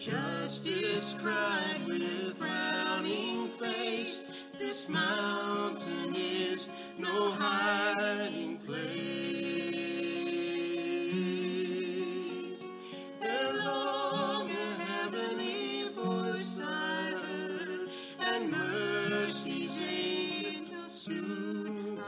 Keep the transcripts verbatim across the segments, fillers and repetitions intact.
Justice cried with frowning face, this mountain is no hiding place. Ere long a heavenly voice I heard, and mercy's angel soon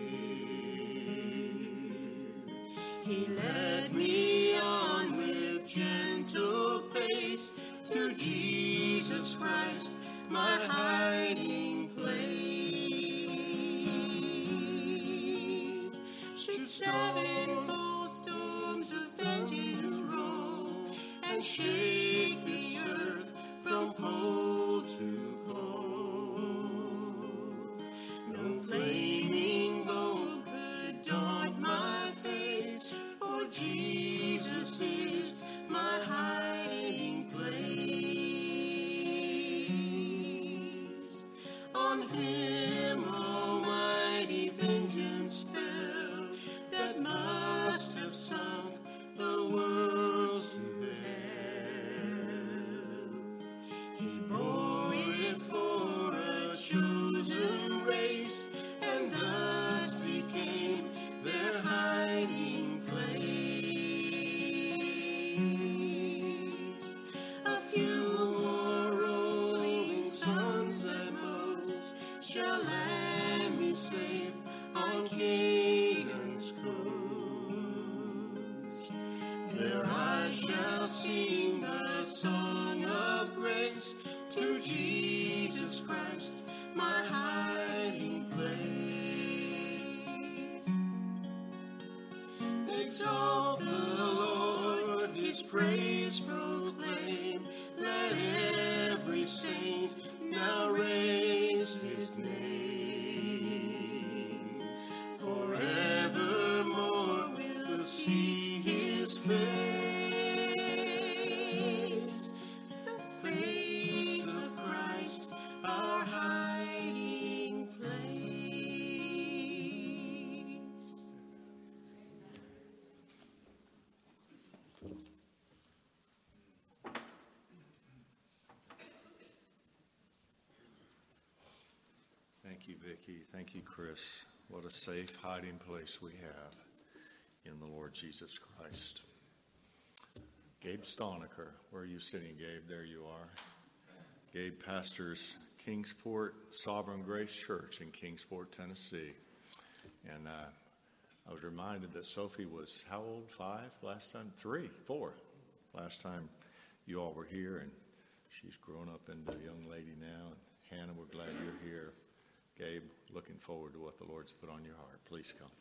appeared. He led me on with gentle pace to Jesus Christ, my hiding place. Should sevenfold storms of vengeance roll and shake the earth from pole to pole, no flaming bolt could daunt my face, for Jesus is my hiding place. On him almighty vengeance fell, that must have sunk the world to hell. He bore it for a chosen race, and thus became their hiding place. A few more rolling suns at most shall land me safe on Canaan's coast. There I shall sing the song of grace to Jesus Christ, my hiding place. Exalt the Lord, his praise proclaim. Let every saint now raise his name. Forevermore we'll see his face, the face of Christ, our hiding place. Thank you, Vicki. Thank you, Chris. What a safe hiding place we have in the Lord Jesus Christ. Gabe Stoniker, where are you sitting, Gabe? There you are. Gabe pastors Kingsport Sovereign Grace Church in Kingsport, Tennessee. And uh, I was reminded that Sophie was how old? Five last time? Three, four. Last time you all were here, and she's grown up into a young lady now. And Hannah, we're glad you're here. Gabe, looking forward to what the Lord's put on your heart. Please come.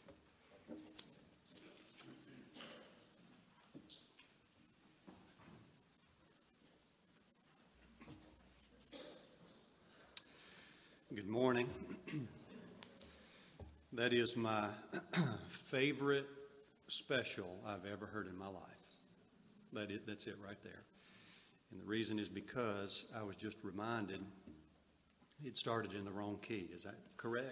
Good morning. That is my favorite special I've ever heard in my life. That is, that's it right there. And the reason is because I was just reminded it started in the wrong key. Is that correct?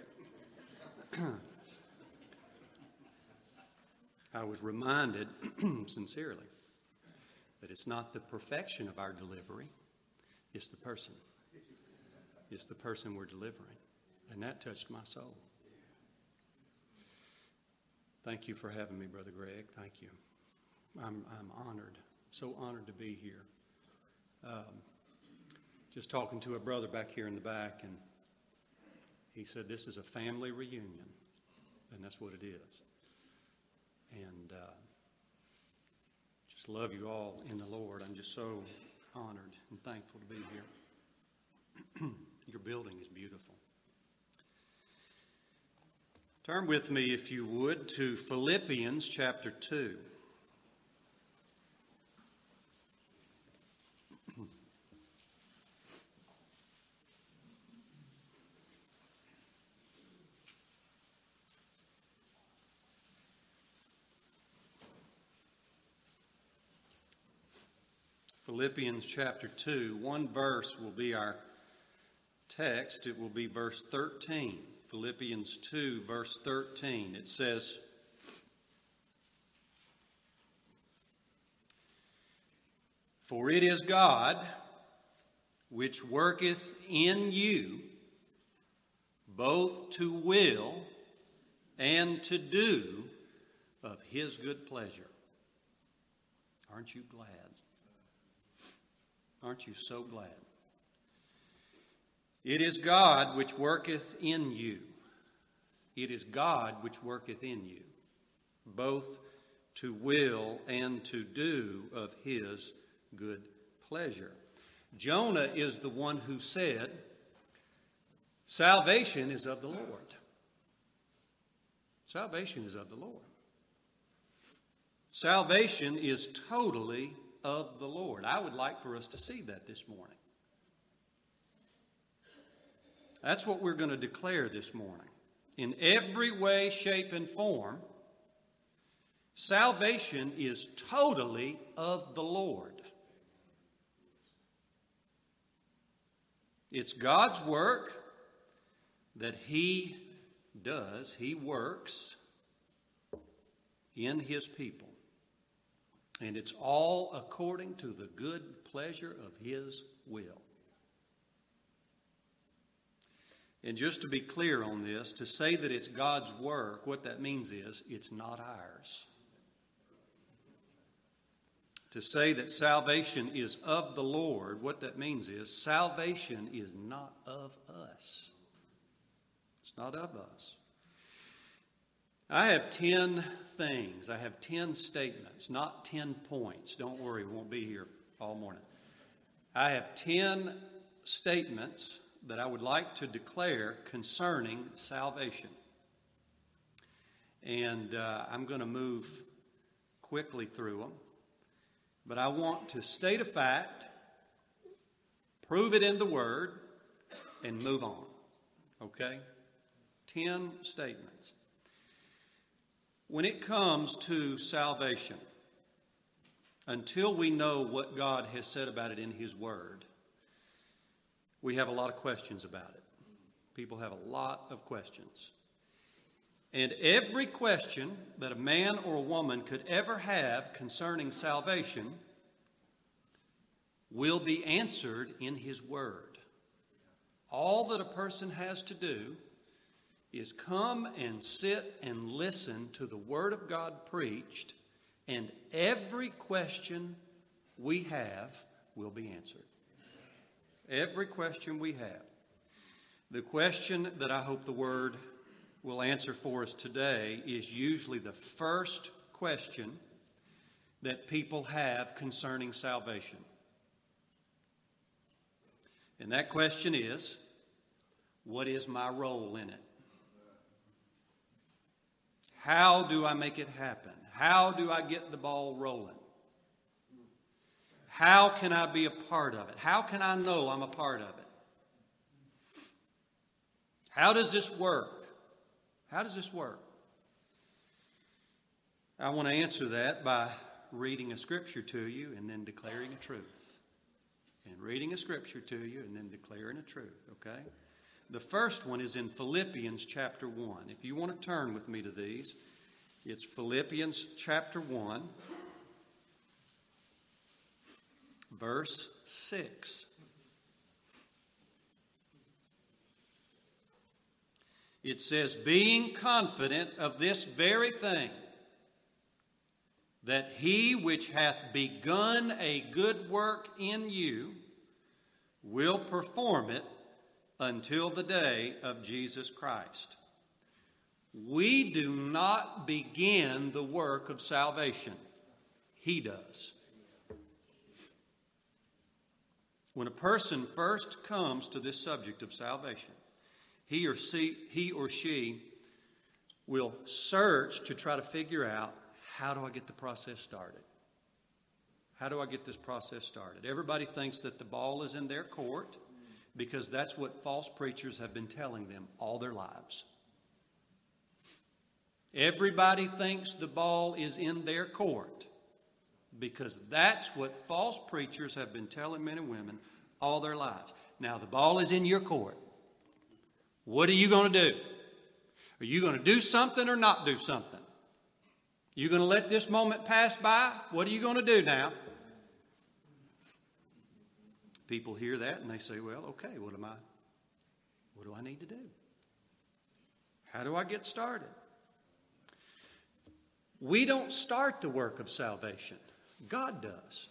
I was reminded sincerely that it's not the perfection of our delivery, it's the person. It's the person we're delivering. And that touched my soul. Thank you for having me, Brother Greg. Thank you. I'm, I'm honored, so honored to be here. Um, just talking to a brother back here in the back, and he said this is a family reunion, and that's what it is. And uh, just love you all in the Lord. I'm just so honored and thankful to be here. Your building is beautiful. Turn with me, if you would, to Philippians chapter two. Philippians chapter two, one verse will be our text. It will be verse thirteen. Philippians two, verse thirteen. It says, For it is God which worketh in you both to will and to do of his good pleasure. Aren't you glad? Aren't you so glad? It is God which worketh in you. It is God which worketh in you, both to will and to do of his good pleasure. Jonah is the one who said, salvation is of the Lord. Salvation is of the Lord. Salvation is totally of the Lord. I would like for us to see that this morning. That's what we're going to declare this morning. In every way, shape, and form, salvation is totally of the Lord. It's God's work that he does, he works in his people. And it's all according to the good pleasure of his will. And just to be clear on this, to say that it's God's work, what that means is it's not ours. To say that salvation is of the Lord, what that means is salvation is not of us. It's not of us. I have ten things. I have ten statements, not ten points. Don't worry, we won't be here all morning. I have ten statements that I would like to declare concerning salvation. And uh, I'm going to move quickly through them. But I want to state a fact, prove it in the Word, and move on. Okay? Ten statements. When it comes to salvation, until we know what God has said about it in His Word, we have a lot of questions about it. People have a lot of questions. And every question that a man or a woman could ever have concerning salvation will be answered in His Word. All that a person has to do is come and sit and listen to the Word of God preached, and every question we have will be answered. Every question we have. The question that I hope the Word will answer for us today is usually the first question that people have concerning salvation. And that question is, what is my role in it? How do I make it happen? How do I get the ball rolling? How can I be a part of it? How can I know I'm a part of it? How does this work? How does this work? I want to answer that by reading a scripture to you and then declaring a truth. And reading a scripture to you and then declaring a truth, okay? The first one is in Philippians chapter one. If you want to turn with me to these, it's Philippians chapter one, verse six. It says, being confident of this very thing, that he which hath begun a good work in you will perform it until the day of Jesus Christ. We do not begin the work of salvation. He does. When a person first comes to this subject of salvation, he or she, he or she will search to try to figure out, how do I get the process started? How do I get this process started? Everybody thinks that the ball is in their court because that's what false preachers have been telling them all their lives. Everybody thinks the ball is in their court because that's what false preachers have been telling men and women all their lives. Now, the ball is in your court. What are you going to do? Are you going to do something or not do something? You going to let this moment pass by? What are you going to do now? People hear that and they say, well, okay, what am I, what do I need to do? How do I get started? We don't start the work of salvation. God does.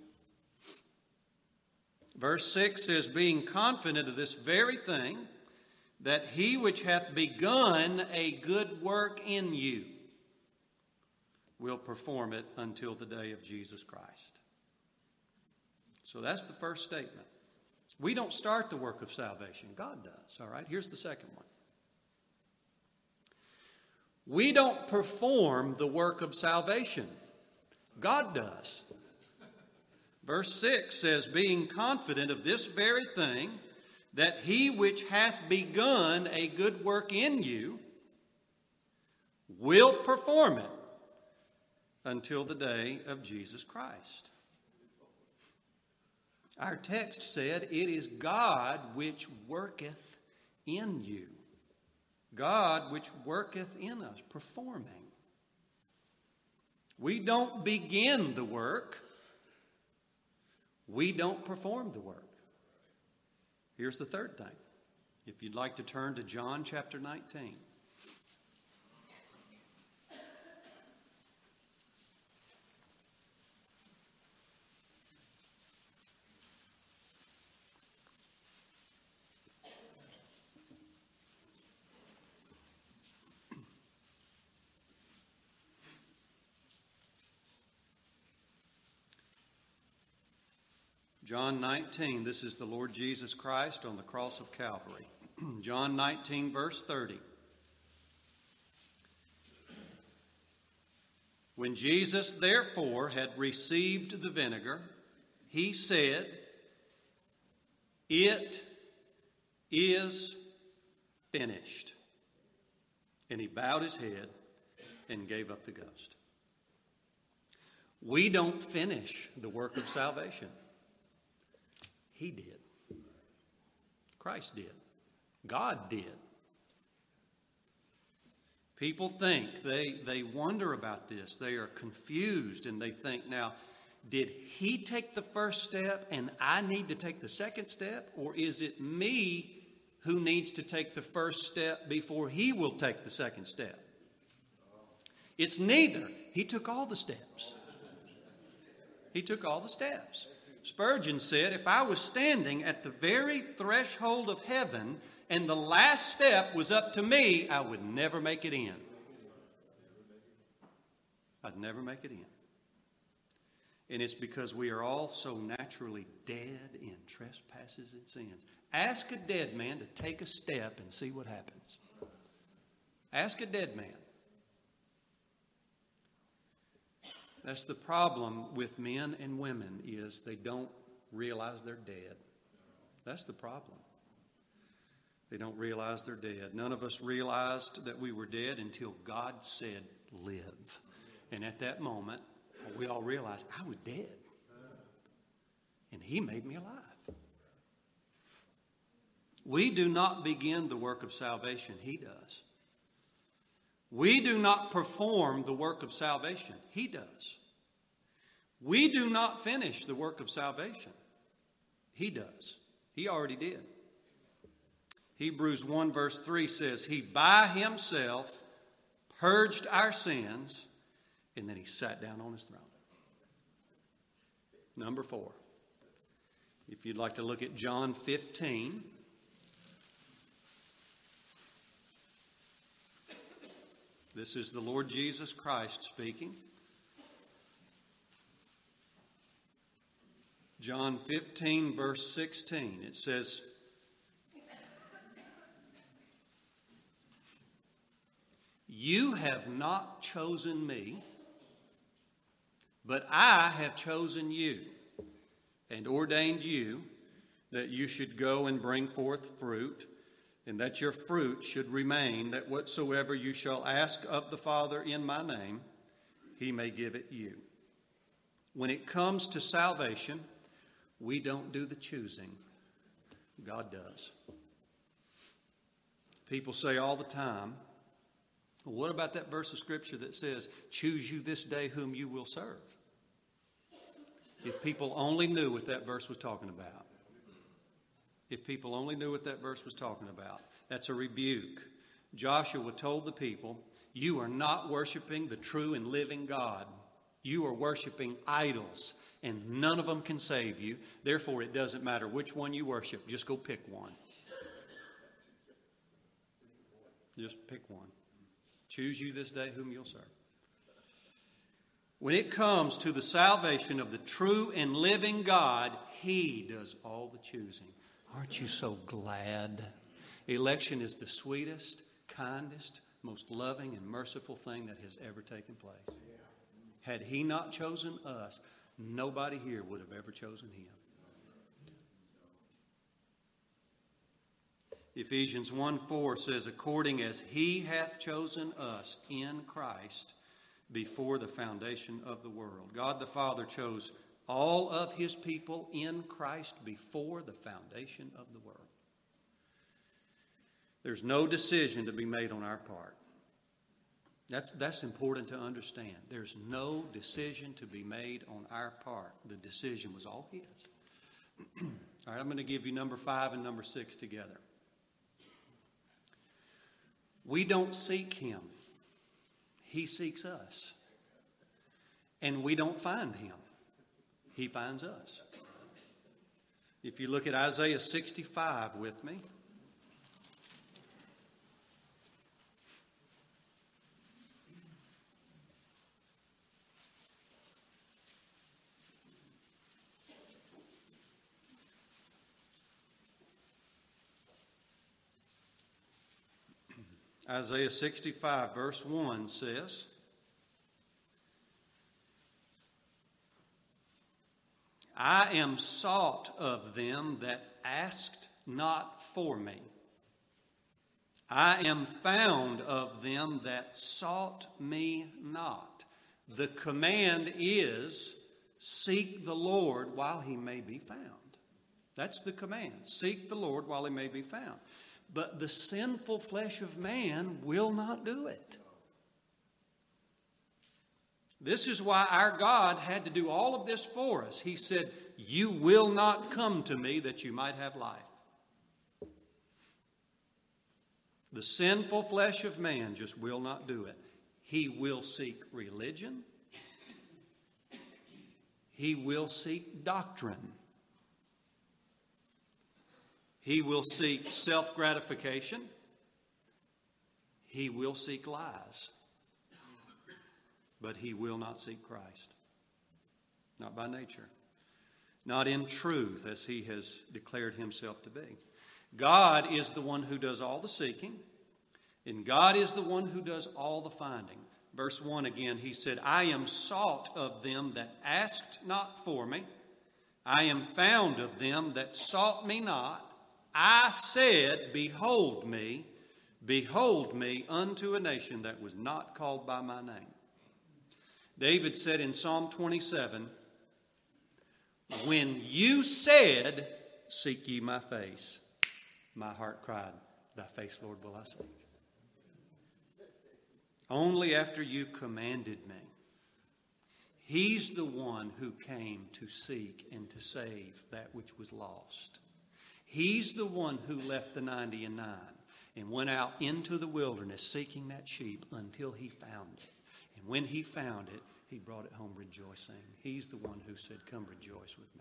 Verse six says, being confident of this very thing, that he which hath begun a good work in you will perform it until the day of Jesus Christ. So that's the first statement. We don't start the work of salvation. God does. All right, here's the second one. We don't perform the work of salvation. God does. Verse six says, being confident of this very thing, that he which hath begun a good work in you will perform it until the day of Jesus Christ. Our text said, it is God which worketh in you. God which worketh in us, performing. We don't begin the work. We don't perform the work. Here's the third thing. If you'd like to turn to John chapter nineteen. John nineteen, this is the Lord Jesus Christ on the cross of Calvary. John nineteen, verse thirty. When Jesus therefore had received the vinegar, he said, it is finished. And he bowed his head and gave up the ghost. We don't finish the work of salvation. He did. Christ did. God did. People think, they, they wonder about this. They are confused and they think, now, did he take the first step and I need to take the second step? Or is it me who needs to take the first step before he will take the second step? It's neither. He took all the steps. He took all the steps. Spurgeon said, if I was standing at the very threshold of heaven and the last step was up to me, I would never make it in. I'd never make it in. And it's because we are all so naturally dead in trespasses and sins. Ask a dead man to take a step and see what happens. Ask a dead man. That's the problem with men and women, is they don't realize they're dead. That's the problem. They don't realize they're dead. None of us realized that we were dead until God said, live. And at that moment, we all realized I was dead. And he made me alive. We do not begin the work of salvation. He does. We do not perform the work of salvation. He does. We do not finish the work of salvation. He does. He already did. Hebrews one verse three says, he by himself purged our sins, and then he sat down on his throne. Number four. If you'd like to look at John fifteen. This is the Lord Jesus Christ speaking. John fifteen, verse sixteen. It says, you have not chosen me, but I have chosen you and ordained you that you should go and bring forth fruit, and that your fruit should remain, that whatsoever you shall ask of the Father in my name, he may give it you. When it comes to salvation, we don't do the choosing. God does. People say all the time, well, what about that verse of Scripture that says, choose you this day whom you will serve? If people only knew what that verse was talking about. If people only knew what that verse was talking about. That's a rebuke. Joshua told the people, you are not worshiping the true and living God. You are worshiping idols, and none of them can save you. Therefore, it doesn't matter which one you worship. Just go pick one. Just pick one. Choose you this day whom you'll serve. When it comes to the salvation of the true and living God, He does all the choosing. Aren't you so glad? Election is the sweetest, kindest, most loving and merciful thing that has ever taken place. Had He not chosen us, nobody here would have ever chosen Him. Ephesians one four says, according as He hath chosen us in Christ before the foundation of the world. God the Father chose all of His people in Christ before the foundation of the world. There's no decision to be made on our part. That's, that's important to understand. There's no decision to be made on our part. The decision was all His. All right, I'm going to give you number five and number six together. We don't seek Him. He seeks us. And we don't find Him. He finds us. If you look at Isaiah sixty-five with me. Isaiah sixty-five verse one says, I am sought of them that asked not for me. I am found of them that sought me not. The command is, seek the Lord while He may be found. That's the command. Seek the Lord while He may be found. But the sinful flesh of man will not do it. This is why our God had to do all of this for us. He said, you will not come to me that you might have life. The sinful flesh of man just will not do it. He will seek religion. He will seek doctrine. He will seek self-gratification. He will seek lies. But he will not seek Christ. Not by nature. Not in truth as he has declared himself to be. God is the one who does all the seeking. And God is the one who does all the finding. Verse one again, he said, I am sought of them that asked not for me. I am found of them that sought me not. I said, behold me, behold me unto a nation that was not called by my name. David said in Psalm twenty-seven, when you said, seek ye my face, my heart cried, thy face, Lord, will I seek. Only after you commanded me. He's the one who came to seek and to save that which was lost. He's the one who left the ninety and nine and went out into the wilderness seeking that sheep until he found it. And when he found it, he brought it home rejoicing. He's the one who said, come rejoice with me.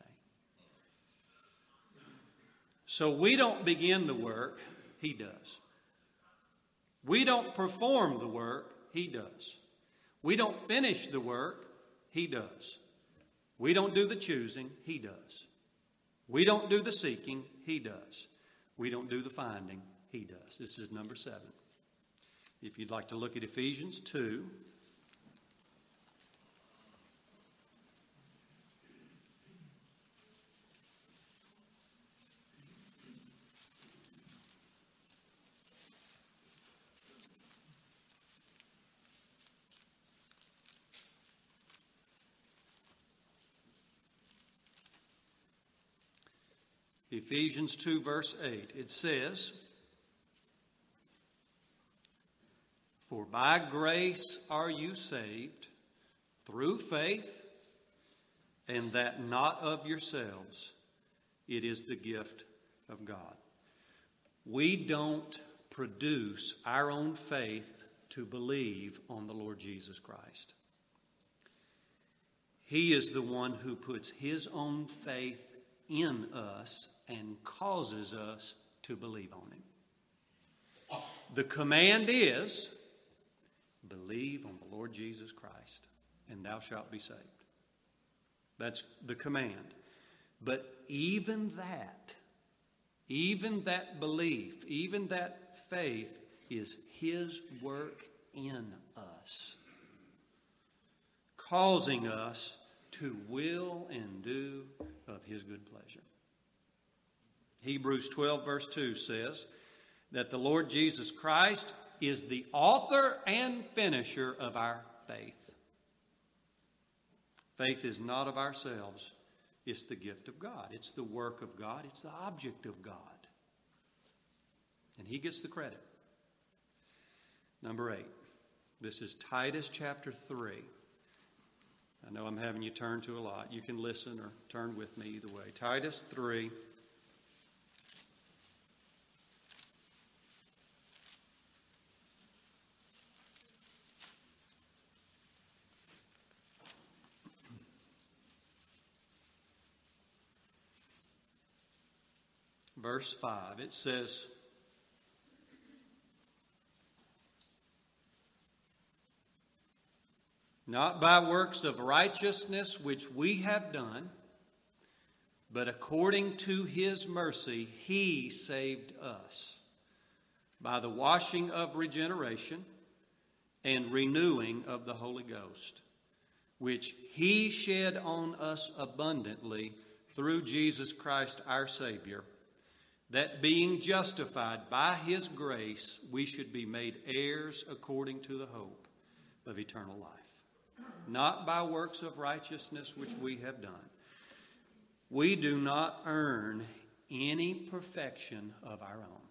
So we don't begin the work, he does. We don't perform the work, he does. We don't finish the work, he does. We don't do the choosing, he does. We don't do the seeking, he does. We don't do the finding, he does. This is number seven. If you'd like to look at Ephesians two. Ephesians two verse eight, it says, for by grace are you saved through faith, and that not of yourselves. It is the gift of God. We don't produce our own faith to believe on the Lord Jesus Christ. He is the one who puts his own faith in us and causes us to believe on him. The command is, believe on the Lord Jesus Christ, and thou shalt be saved. That's the command. But even that, even that belief, even that faith is his work in us, causing us to will and do of his good pleasure. Hebrews twelve verse two says that the Lord Jesus Christ is the author and finisher of our faith. Faith is not of ourselves. It's the gift of God. It's the work of God. It's the object of God. And he gets the credit. Number eight. This is Titus chapter three. I know I'm having you turn to a lot. You can listen or turn with me either way. Titus three. Verse five, it says, not by works of righteousness which we have done, but according to his mercy he saved us by the washing of regeneration and renewing of the Holy Ghost, which he shed on us abundantly through Jesus Christ our Savior, that being justified by his grace, we should be made heirs according to the hope of eternal life. Not by works of righteousness which we have done. We do not earn any perfection of our own.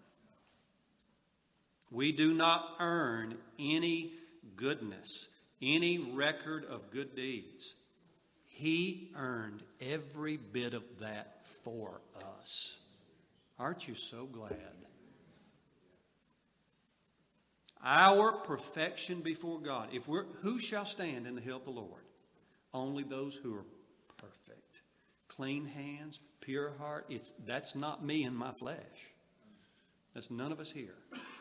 We do not earn any goodness, any record of good deeds. He earned every bit of that for us. Aren't you so glad? Our perfection before God. If we're, who shall stand in the hill of the Lord? Only those who are perfect. Clean hands, pure heart. It's, that's not me in my flesh. That's none of us here.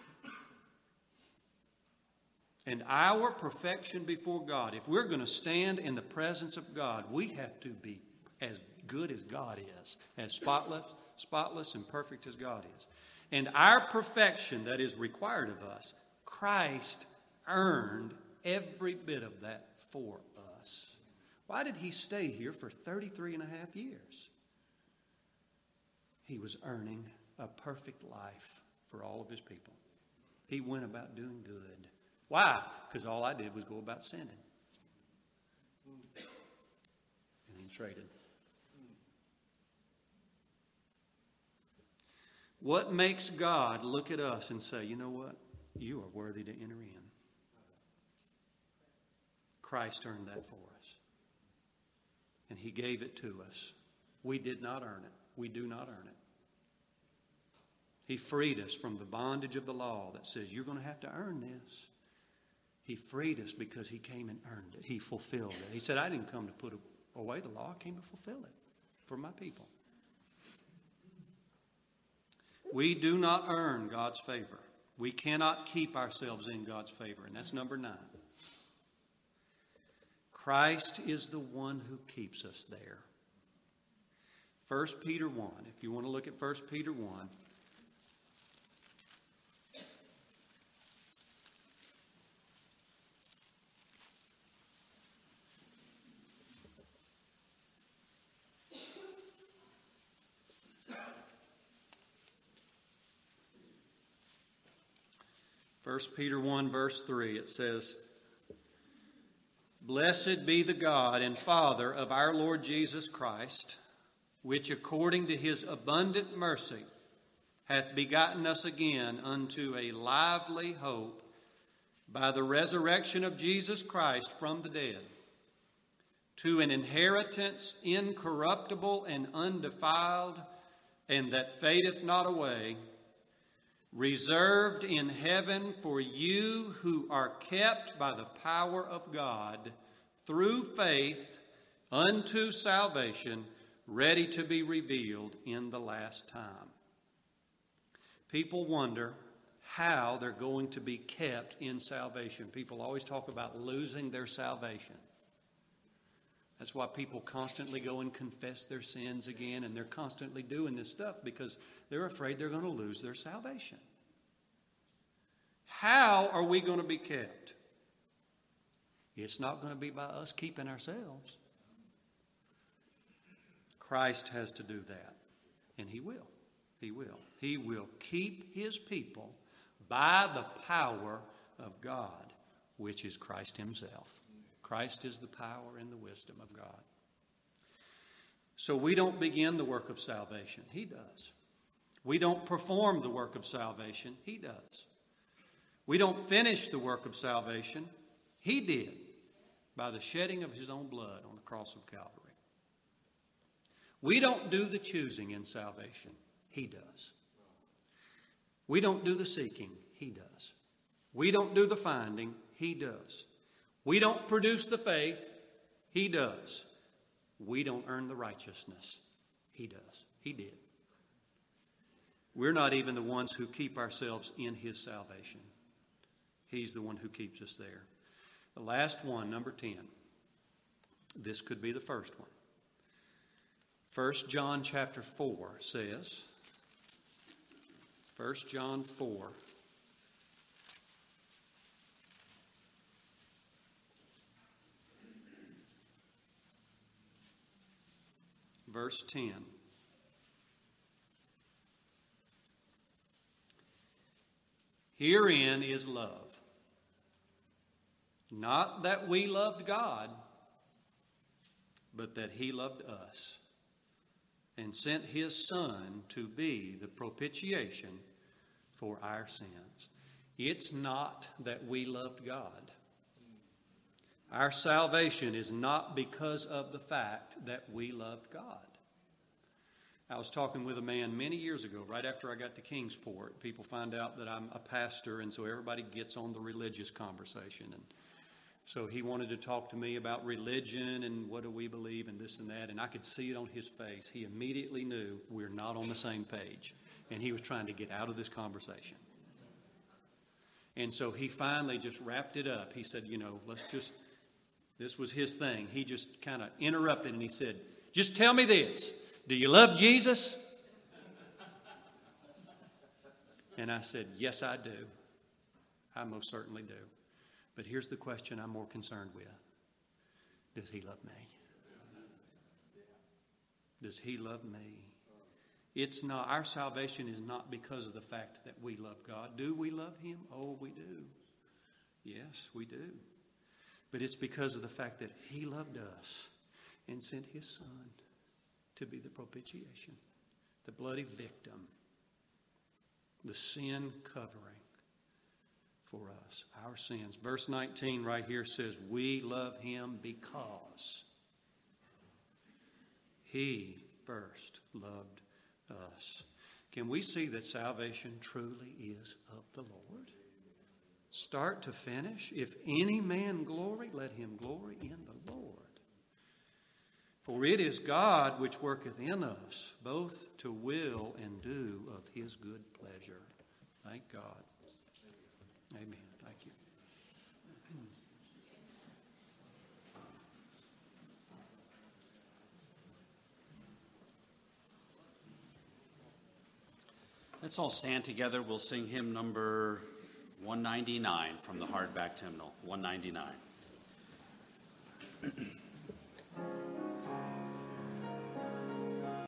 And our perfection before God, if we're going to stand in the presence of God, we have to be as good as God is, as spotless, spotless and perfect as God is. And our perfection that is required of us, Christ earned every bit of that for us. Why did he stay here for thirty-three and a half years? He was earning a perfect life for all of his people. He went about doing good. Why? Because all I did was go about sinning. And he traded. What makes God look at us and say, you know what? You are worthy to enter in. Christ earned that for us. And he gave it to us. We did not earn it. We do not earn it. He freed us from the bondage of the law that says you're going to have to earn this. He freed us because he came and earned it. He fulfilled it. He said, I didn't come to put away the law. I came to fulfill it for my people. We do not earn God's favor. We cannot keep ourselves in God's favor. And that's number nine. Christ is the one who keeps us there. First Peter one. If you want to look at First Peter one. First Peter one verse three, it says, Blessed be the God and Father of our Lord Jesus Christ, which according to his abundant mercy hath begotten us again unto a lively hope by the resurrection of Jesus Christ from the dead, to an inheritance incorruptible and undefiled, and that fadeth not away, reserved in heaven for you who are kept by the power of God through faith unto salvation, ready to be revealed in the last time. People wonder how they're going to be kept in salvation. People always talk about losing their salvation. That's why people constantly go and confess their sins again, and they're constantly doing this stuff because they're afraid they're going to lose their salvation. How are we going to be kept? It's not going to be by us keeping ourselves. Christ has to do that, and He will. He will. He will keep His people by the power of God, which is Christ Himself. Christ is the power and the wisdom of God. So we don't begin the work of salvation. He does. We don't perform the work of salvation. He does. We don't finish the work of salvation. He did by the shedding of His own blood on the cross of Calvary. We don't do the choosing in salvation. He does. We don't do the seeking. He does. We don't do the finding. He does. We don't produce the faith. He does. We don't earn the righteousness. He does. He did. We're not even the ones who keep ourselves in His salvation. He's the one who keeps us there. The last one, number ten. This could be the first one. First John chapter four says, First John four, verse ten. Herein is love. Not that we loved God, but that He loved us and sent His Son to be the propitiation for our sins. It's not that we loved God. Our salvation is not because of the fact that we loved God. I was talking with a man many years ago, right after I got to Kingsport. People find out that I'm a pastor, and so everybody gets on the religious conversation. And so he wanted to talk to me about religion and what do we believe and this and that. And I could see it on his face. He immediately knew we're not on the same page. And he was trying to get out of this conversation. And so he finally just wrapped it up. He said, you know, let's just, this was his thing. He just kind of interrupted and he said, just tell me this. Do you love Jesus? And I said, yes, I do. I most certainly do. But here's the question I'm more concerned with. Does He love me? Does He love me? It's not, our salvation is not because of the fact that we love God. Do we love Him? Oh, we do. Yes, we do. But it's because of the fact that He loved us and sent His Son to be the propitiation, the bloody victim, the sin covering for us, our sins. Verse nineteen right here says, we love Him because He first loved us. Can we see that salvation truly is of the Lord? Start to finish. If any man glory, let him glory in the Lord. For it is God which worketh in us, both to will and do of His good pleasure. Thank God. Amen. Thank you. Let's all stand together. We'll sing hymn number one ninety-nine from the hardback hymnal, one ninety-nine.